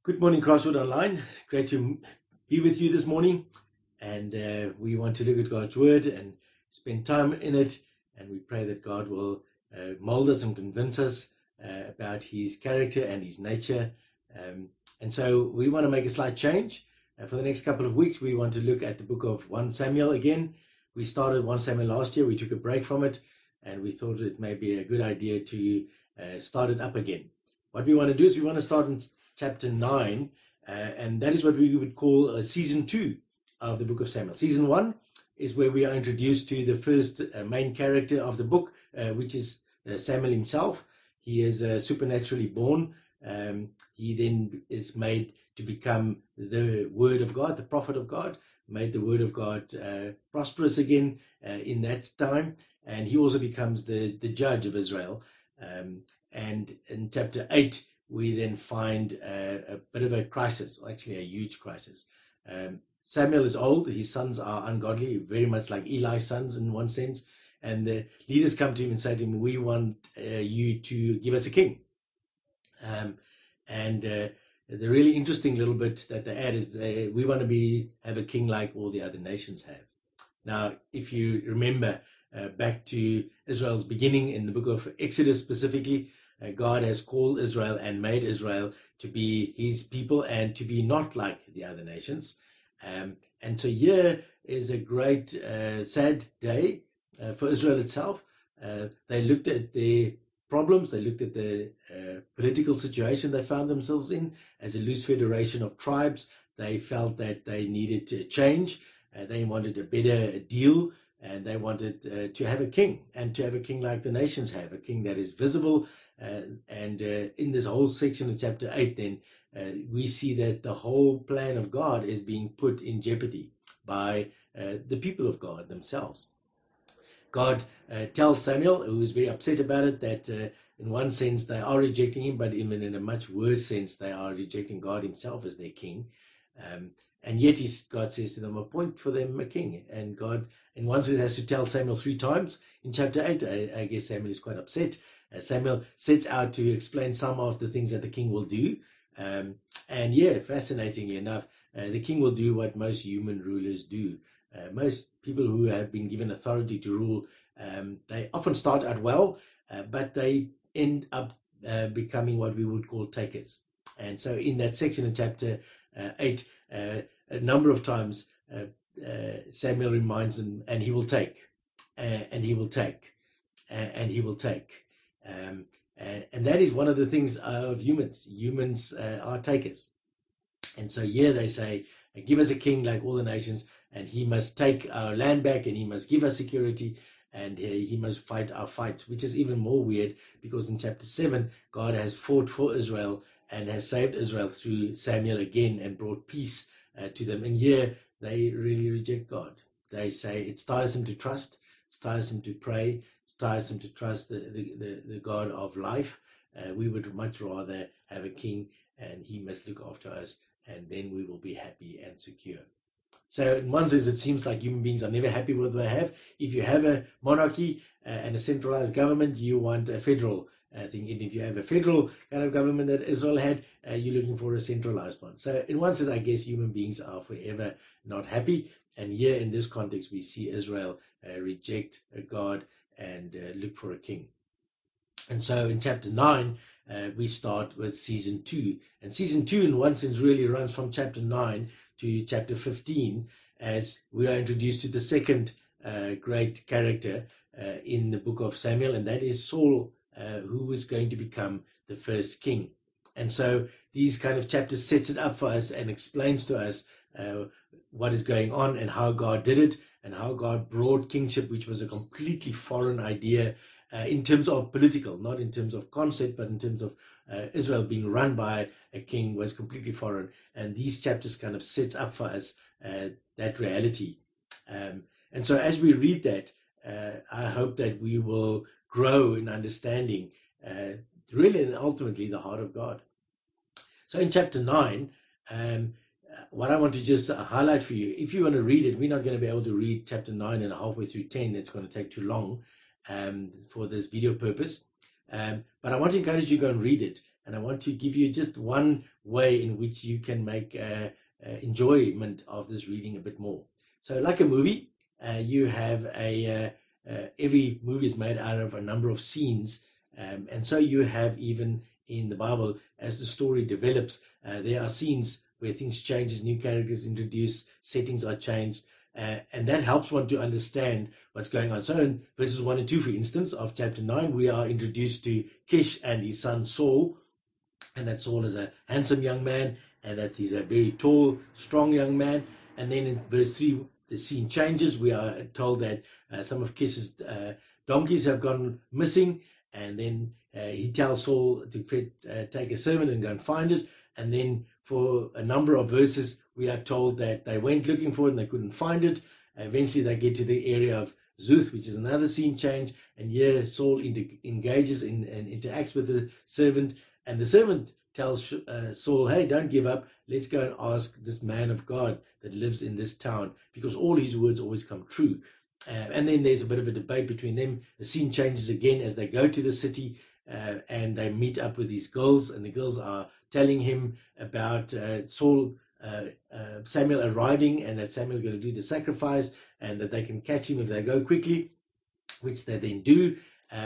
Good morning, Crosswood Online. Great to be with you this morning. And we want to look at God's Word and spend time in it. And we pray that God will mold us and convince us about His character and His nature. And so we want to make a slight change. For the next couple of weeks, we want to look at the book of 1 Samuel again. We started 1 Samuel last year. We took a break from it. And we thought it may be a good idea to start it up again. What we want to do is we want to start in chapter 9, and that is what we would call season 2 of the book of Samuel. Season 1 is where we are introduced to the first main character of the book, which is Samuel himself. He is supernaturally born. He then is made to become the Word of God, the prophet of God, made the Word of God prosperous again in that time, and he also becomes the judge of Israel. And in chapter 8, we then find a bit of a crisis, actually a huge crisis. Samuel is old, his sons are ungodly, very much like Eli's sons in one sense, and the leaders come to him and say to him, we want you to give us a king. The really interesting little bit that they add is we want to have a king like all the other nations have. Now, if you remember back to Israel's beginning in the book of Exodus specifically, God has called Israel and made Israel to be his people and to be not like the other nations. And so here is a great sad day for Israel itself. They looked at their problems, they looked at the political situation they found themselves in as a loose federation of tribes. They felt that they needed to change. They wanted a better deal, and they wanted to have a king, and to have a king like the nations have, a king that is visible. And in this whole section of chapter 8, then we see that the whole plan of God is being put in jeopardy by the people of God themselves. God tells Samuel, who is very upset about it, that in one sense they are rejecting him, but even in a much worse sense they are rejecting God himself as their king. And yet God says to them, appoint for them a king. And God, in one sense, has to tell Samuel 3 times. In chapter 8, I guess Samuel is quite upset. Samuel sets out to explain some of the things that the king will do. Fascinatingly enough, the king will do what most human rulers do. Most people who have been given authority to rule, they often start out well, but they end up becoming what we would call takers. And so in that section in chapter 8, a number of times Samuel reminds them, and he will take, and he will take, and he will take. And that is one of the things of humans. Humans are takers. And so here they say, give us a king like all the nations, and he must take our land back, and he must give us security, and he must fight our fights, which is even more weird because in chapter 7, God has fought for Israel and has saved Israel through Samuel again and brought peace to them. And here they really reject God. They say it's tiresome to trust, it's tiresome to pray, it's tiresome to trust the God of life. We would much rather have a king, and he must look after us, and then we will be happy and secure. So in one sense, it seems like human beings are never happy with what they have. If you have a monarchy and a centralized government, you want a federal thing. And if you have a federal kind of government that Israel had, you're looking for a centralized one. So in one sense, I guess human beings are forever not happy. And here in this context, we see Israel reject God and look for a king. And so in chapter 9, we start with season 2. And season 2, in one sense, really runs from chapter 9 to chapter 15, as we are introduced to the second great character in the book of Samuel, and that is Saul, who is going to become the first king. And so these kind of chapters sets it up for us and explains to us what is going on and how God did it, and how God brought kingship, which was a completely foreign idea in terms of political, not in terms of concept, but in terms of Israel being run by a king was completely foreign. And these chapters kind of sets up for us that reality. And so as we read that, I hope that we will grow in understanding really and ultimately the heart of God. So in chapter 9, what I want to just highlight for you, if you want to read it, we're not going to be able to read chapter 9 and halfway through 10. It's going to take too long for this video purpose. But I want to encourage you to go and read it. and I want to give you just one way in which you can make enjoyment of this reading a bit more. So, like a movie, you have every movie is made out of a number of scenes, and so you have even in the Bible, as the story develops, there are scenes where things change, new characters introduced, settings are changed, and that helps one to understand what's going on. So in verses 1 and 2, for instance, of chapter 9, we are introduced to Kish and his son Saul, and that Saul is a handsome young man, and that he's a very tall, strong young man. And then in verse 3, the scene changes. We are told that some of Kish's donkeys have gone missing, and then he tells Saul to take a servant and go and find it. And then for a number of verses, we are told that they went looking for it and they couldn't find it. Eventually, they get to the area of Zuth, which is another scene change. And here Saul engages and interacts with the servant. And the servant tells Saul, hey, don't give up. Let's go and ask this man of God that lives in this town, because all his words always come true. And then there's a bit of a debate between them. The scene changes again as they go to the city, and they meet up with these girls, and the girls are telling him about Samuel arriving, and that Samuel's going to do the sacrifice, and that they can catch him if they go quickly, which they then do.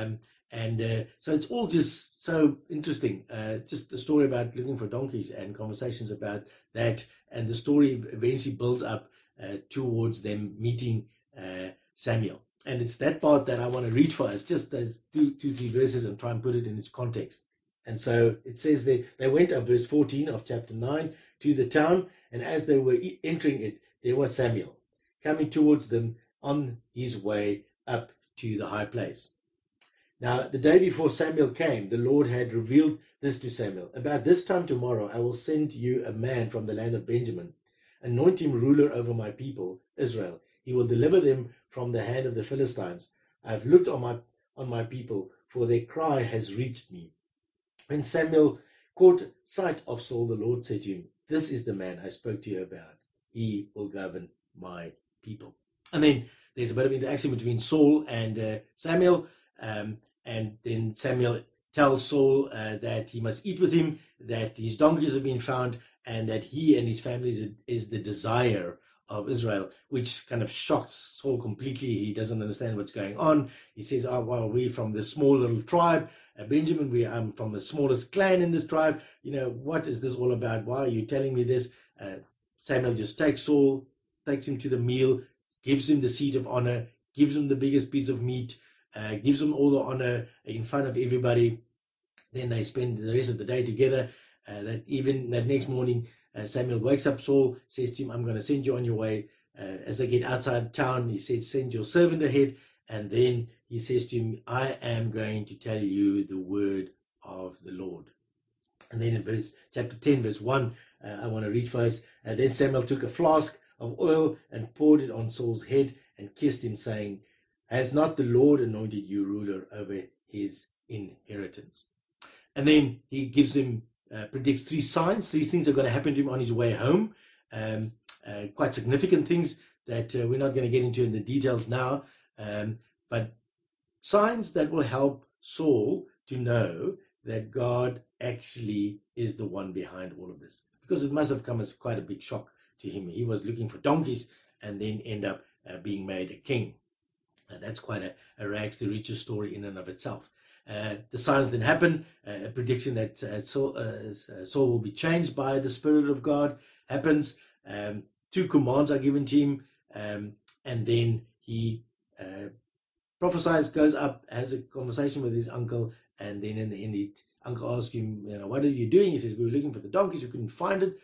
So it's all just so interesting. Just a story about looking for donkeys and conversations about that. And the story eventually builds up towards them meeting Samuel. And it's that part that I want to read for us, just those two, three verses, and try and put it in its context. And so it says they went up, verse 14 of chapter 9, to the town. And as they were entering it, there was Samuel coming towards them on his way up to the high place. Now, the day before Samuel came, the Lord had revealed this to Samuel. About this time tomorrow, I will send you a man from the land of Benjamin. Anoint him ruler over my people, Israel. He will deliver them from the hand of the Philistines. I have looked on my people, for their cry has reached me. When Samuel caught sight of Saul, the Lord said to him, this is the man I spoke to you about. He will govern my people. And then there's a bit of interaction between Saul and Samuel. And then Samuel tells Saul that he must eat with him, that his donkeys have been found, and that he and his family is the desire of Israel, which kind of shocks Saul completely. He doesn't understand what's going on. He says, oh, well, we're from this small little tribe, Benjamin. I'm from the smallest clan in this tribe. What is this all about? Why are you telling me this? Samuel just takes Saul, takes him to the meal, gives him the seat of honor, gives him the biggest piece of meat, gives him all the honor in front of everybody. Then they spend the rest of the day together. That next morning, Samuel wakes up Saul, says to him, I'm going to send you on your way. As they get outside town, he says, send your servant ahead. And then he says to him, I am going to tell you the word of the Lord. And then in chapter 10, verse 1, I want to read first. Then Samuel took a flask of oil and poured it on Saul's head and kissed him, saying, has not the Lord anointed you ruler over his inheritance? And then he gives him, predicts three signs. Three things are going to happen to him on his way home. Quite significant things that we're not going to get into in the details now. But signs that will help Saul to know that God actually is the one behind all of this. Because it must have come as quite a big shock to him. He was looking for donkeys and then end up being made a king. That's quite a rags to riches story in and of itself. The signs then happen. A prediction that Saul will be changed by the Spirit of God happens. Two commands are given to him. And then he prophesies, goes up, has a conversation with his uncle. And then in the end, uncle asks him, what are you doing? He says, we were looking for the donkeys. We couldn't find it.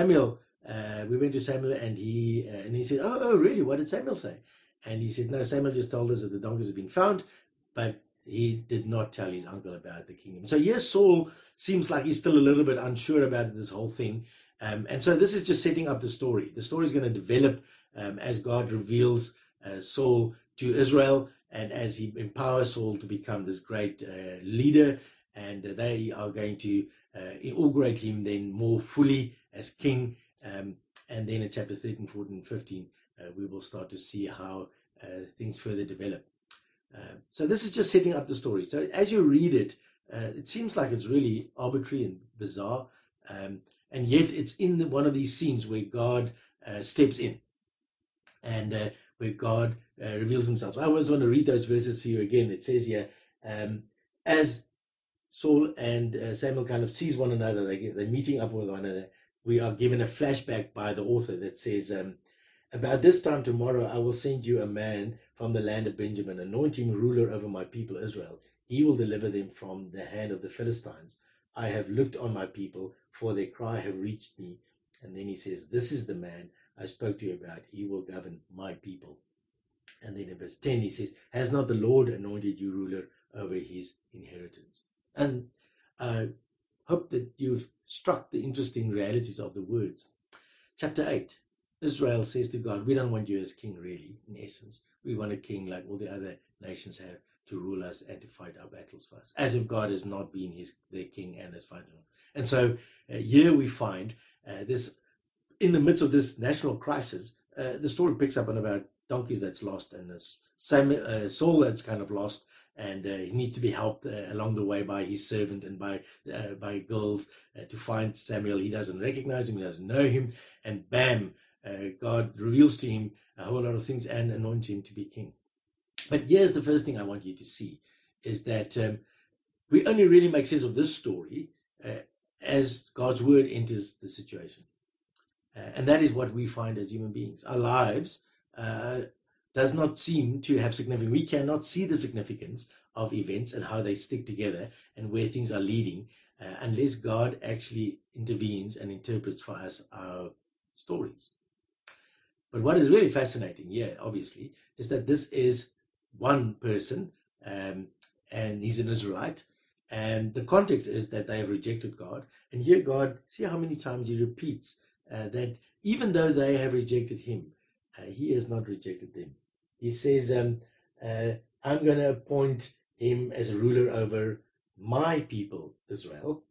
We went to Samuel and he said, oh, really? What did Samuel say? And he said, no, Samuel just told us that the donkeys have been found, but he did not tell his uncle about the kingdom. So yes, Saul seems like he's still a little bit unsure about this whole thing. And so this is just setting up the story. The story is going to develop as God reveals Saul to Israel and as he empowers Saul to become this great leader. And they are going to inaugurate him then more fully as king. And then in chapter 13, 14, 15, we will start to see how things further develop. So this is just setting up the story. So as you read it, It seems like it's really arbitrary and bizarre, and yet it's in one of these scenes where God steps in and where God reveals himself. So I always want to read those verses for you again. It says here, as Saul and Samuel kind of sees one another, they're meeting up with one another. We are given a flashback by the author that says, about this time tomorrow, I will send you a man from the land of Benjamin, anoint him ruler over my people Israel. He will deliver them from the hand of the Philistines. I have looked on my people, for their cry have reached me. And then he says, this is the man I spoke to you about. He will govern my people. And then in verse 10, he says, has not the Lord anointed you ruler over his inheritance? And I hope that you've struck the interesting realities of the words. Chapter 8, Israel says to God, we don't want you as king, really, in essence. We want a king like all the other nations have to rule us and to fight our battles for us, as if God has not been their king and has fighting them. And so here we find this, in the midst of this national crisis, the story picks up on about donkeys that's lost and Saul that's kind of lost, and he needs to be helped along the way by his servant and by girls to find Samuel. He doesn't recognize him, he doesn't know him, and bam, God reveals to him a whole lot of things and anoints him to be king. But here's the first thing I want you to see, is that we only really make sense of this story as God's word enters the situation. And that is what we find as human beings. Our lives does not seem to have significance. We cannot see the significance of events and how they stick together and where things are leading unless God actually intervenes and interprets for us our stories. But what is really fascinating here, obviously, is that this is one person, and he's an Israelite. And the context is that they have rejected God. And here God, see how many times he repeats that even though they have rejected him, he has not rejected them. He says, I'm going to appoint him as a ruler over my people, Israel.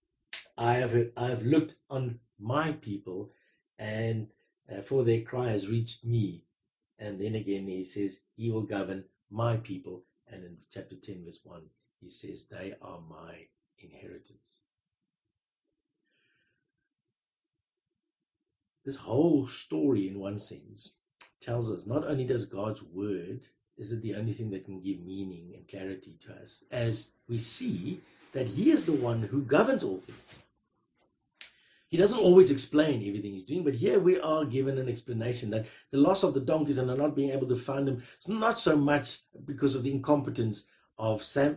I have looked on my people, and for their cry has reached me. And then again he says, he will govern my people. And in chapter 10, verse 1, he says, they are my inheritance. This whole story, in one sense, tells us not only does God's word, is it the only thing that can give meaning and clarity to us, as we see that he is the one who governs all things. He doesn't always explain everything he's doing, but here we are given an explanation that the loss of the donkeys and not being able to find them is not so much because of the incompetence of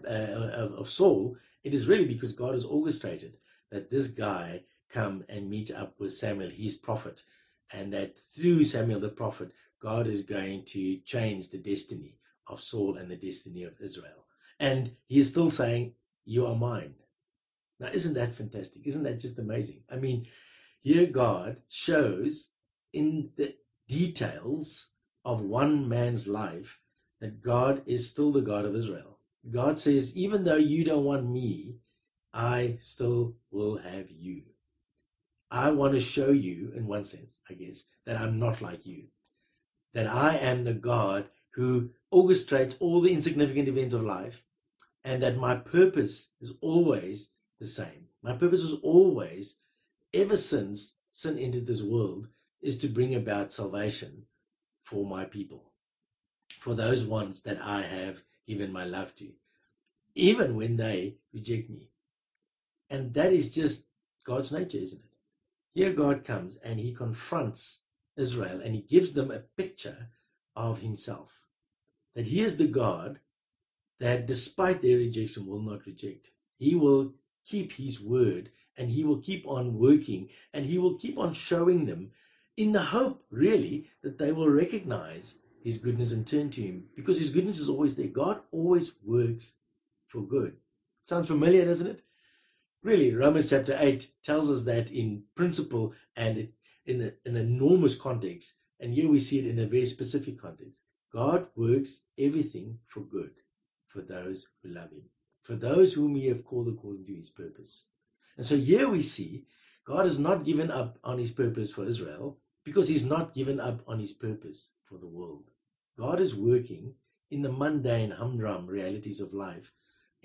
Saul. It is really because God has orchestrated that this guy come and meet up with Samuel, his prophet, and that through Samuel the prophet, God is going to change the destiny of Saul and the destiny of Israel. And he is still saying, you are mine. Now, isn't that fantastic? Isn't that just amazing? I mean, here God shows in the details of one man's life that God is still the God of Israel. God says, even though you don't want me, I still will have you. I want to show you, in one sense, I guess, that I'm not like you. That I am the God who orchestrates all the insignificant events of life, and that my purpose is always the same. My purpose is always, ever since sin entered this world, is to bring about salvation for my people, for those ones that I have given my love to, even when they reject me. And that is just God's nature, isn't it? Here God comes and he confronts Israel and he gives them a picture of himself. That he is the God that despite their rejection will not reject. He will keep his word and he will keep on working and he will keep on showing them in the hope, really, that they will recognize his goodness and turn to him, because his goodness is always there. God always works for good. Sounds familiar, doesn't it? Really, Romans chapter 8 tells us that in principle and in an enormous context. And here we see it in a very specific context. God works everything for good for those who love him, for those whom he have called according to his purpose. And so here we see God has not given up on his purpose for Israel, because he's not given up on his purpose for the world. God is working in the mundane, humdrum realities of life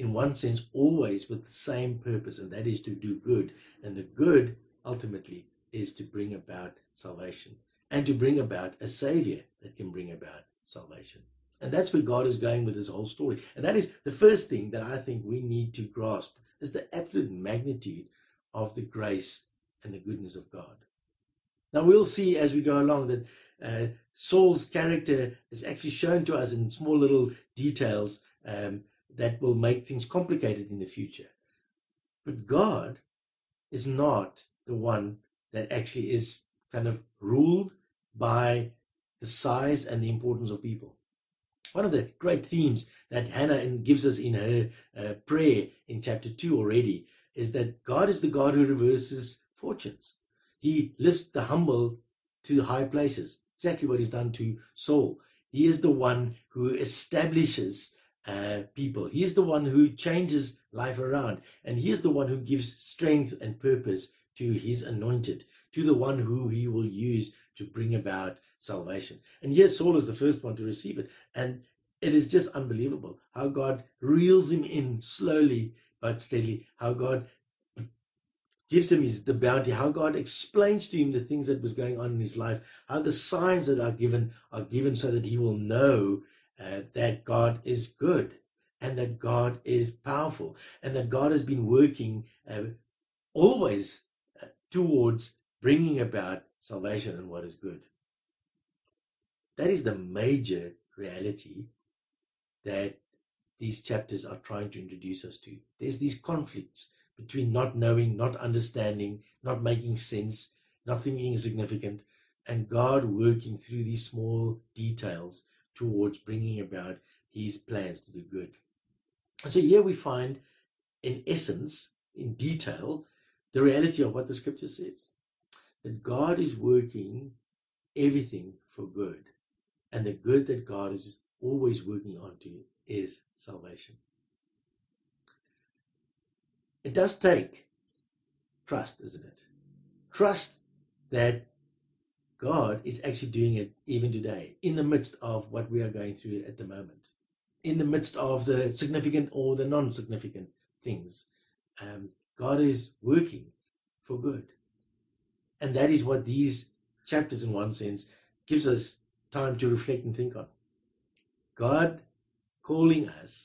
in one sense, always with the same purpose, and that is to do good. And the good, ultimately, is to bring about salvation and to bring about a Savior that can bring about salvation. And that's where God is going with this whole story. And that is the first thing that I think we need to grasp, is the absolute magnitude of the grace and the goodness of God. Now we'll see as we go along that Saul's character is actually shown to us in small little details that will make things complicated in the future. But God is not the one that actually is kind of ruled by the size and the importance of people. One of the great themes that Hannah gives us in her prayer in chapter 2 already is that God is the God who reverses fortunes. He lifts the humble to high places. Exactly what he's done to Saul. He is the one who establishes people. He is the one who changes life around. And he is the one who gives strength and purpose to his anointed, to the one who he will use to bring about salvation. And here Saul is the first one to receive it. And it is just unbelievable how God reels him in slowly but steadily, how God gives him the bounty, how God explains to him the things that was going on in his life, how the signs that are given so that he will know that God is good and that God is powerful and that God has been working always towards bringing about salvation and what is good. That is the major reality that these chapters are trying to introduce us to. There's these conflicts between not knowing, not understanding, not making sense, not thinking is significant, and God working through these small details towards bringing about his plans to do good. And so here we find, in essence, in detail, the reality of what the scripture says, that God is working everything for good, and the good that God is always working on to is salvation. It does take trust, isn't it? Trust that God is actually doing it even today, in the midst of what we are going through at the moment, in the midst of the significant or the non-significant things. God is working for good. And that is what these chapters, in one sense, gives us time to reflect and think on. God calling us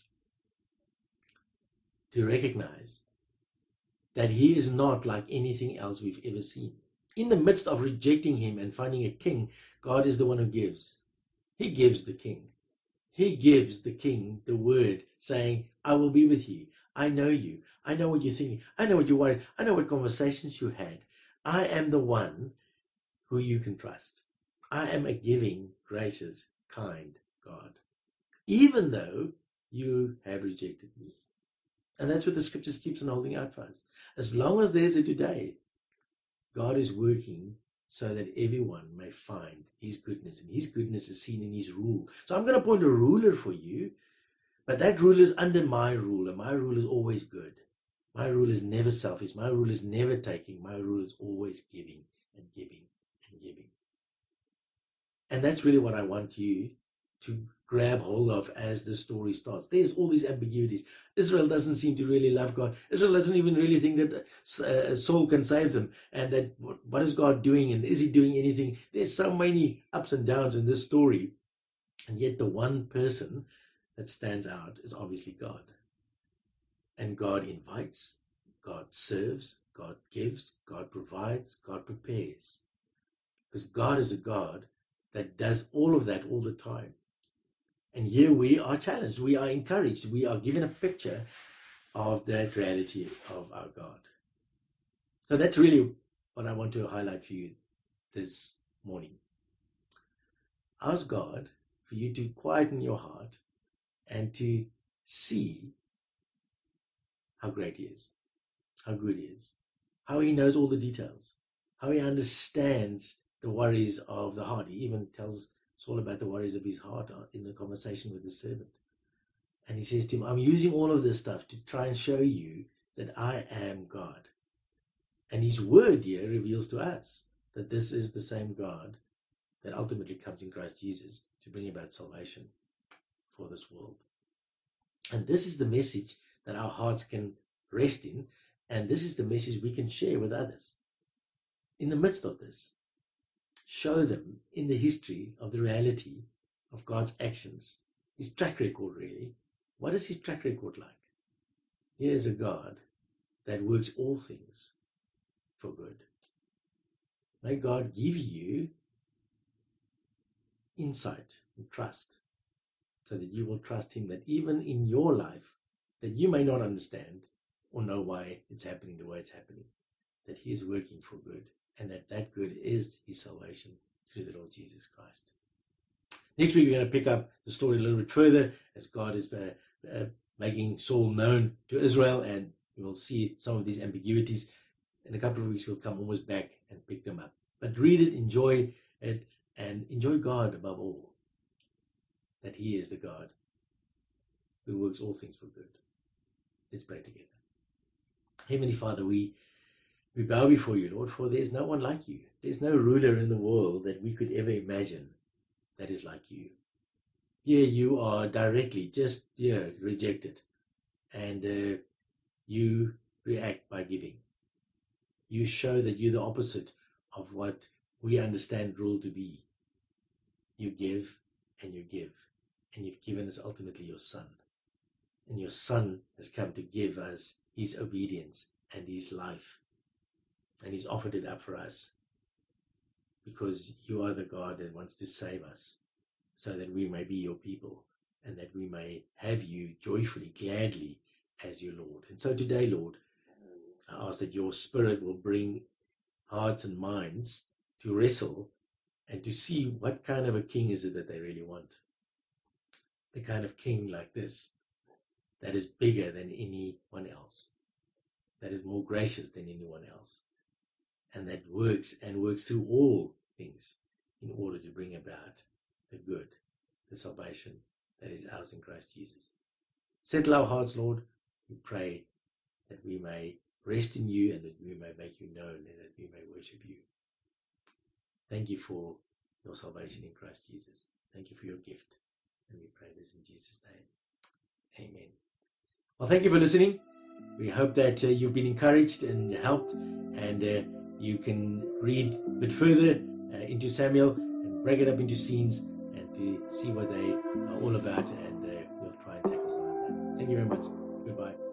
to recognize that he is not like anything else we've ever seen. In the midst of rejecting him and finding a king, God is the one who gives. He gives the king. He gives the king the word saying, I will be with you. I know you. I know what you're thinking. I know what you're worried. I know what conversations you had. I am the one who you can trust. I am a giving, gracious, kind God, even though you have rejected me. And that's what the scriptures keeps on holding out for us. As long as there's a today, God is working so that everyone may find his goodness, and his goodness is seen in his rule. So I'm going to appoint a ruler for you, but that ruler is under my rule, and my rule is always good. My rule is never selfish. My rule is never taking. My rule is always giving and giving and giving. And that's really what I want you to grab hold of as the story starts. There's all these ambiguities. Israel doesn't seem to really love God. Israel doesn't even really think that Saul can save them. And that what is God doing, and is he doing anything? There's so many ups and downs in this story. And yet the one person that stands out is obviously God. And God invites, God serves, God gives, God provides, God prepares. Because God is a God that does all of that all the time. And here we are challenged, we are encouraged, we are given a picture of that reality of our God. So that's really what I want to highlight for you this morning. Ask God for you to quieten your heart and to see how great he is, how good he is, how he knows all the details, how he understands the worries of the heart. He even tells Saul about the worries of his heart in the conversation with the servant. And he says to him, I'm using all of this stuff to try and show you that I am God. And his word here reveals to us that this is the same God that ultimately comes in Christ Jesus to bring about salvation for this world. And this is the message that our hearts can rest in. And this is the message we can share with others. In the midst of this, show them in the history of the reality of God's actions, his track record really. What is his track record like? He is a God that works all things for good. May God give you insight and trust so that you will trust him, that even in your life that you may not understand or know why it's happening the way it's happening, that he is working for good, and that good is his salvation through the Lord Jesus Christ. Next week, we're going to pick up the story a little bit further as God is making Saul known to Israel, and we'll see some of these ambiguities. In a couple of weeks, we'll come almost back and pick them up. But read it, enjoy it, and enjoy God above all, that he is the God who works all things for good. Let's pray together. Heavenly Father, we bow before you, Lord, for there's no one like you. There's no ruler in the world that we could ever imagine that is like you. Here you are directly just rejected, and you react by giving. You show that you're the opposite of what we understand rule to be. You give, and you've given us ultimately your Son. And your Son has come to give us his obedience and his life, and he's offered it up for us because you are the God that wants to save us so that we may be your people and that we may have you joyfully, gladly as your Lord. And so today, Lord, I ask that your Spirit will bring hearts and minds to wrestle and to see what kind of a king is it that they really want. The kind of king like this that is bigger than anyone else, that is more gracious than anyone else, and that works through all things in order to bring about the good, the salvation that is ours in Christ Jesus. Settle our hearts, Lord. We pray that we may rest in you and that we may make you known and that we may worship you. Thank you for your salvation in Christ Jesus. Thank you for your gift. And we pray this in Jesus' name. Amen. Well, thank you for listening. We hope that you've been encouraged and helped, and you can read a bit further into Samuel and break it up into scenes and to see what they are all about, and we'll try and tackle some of that. Thank you very much. Goodbye.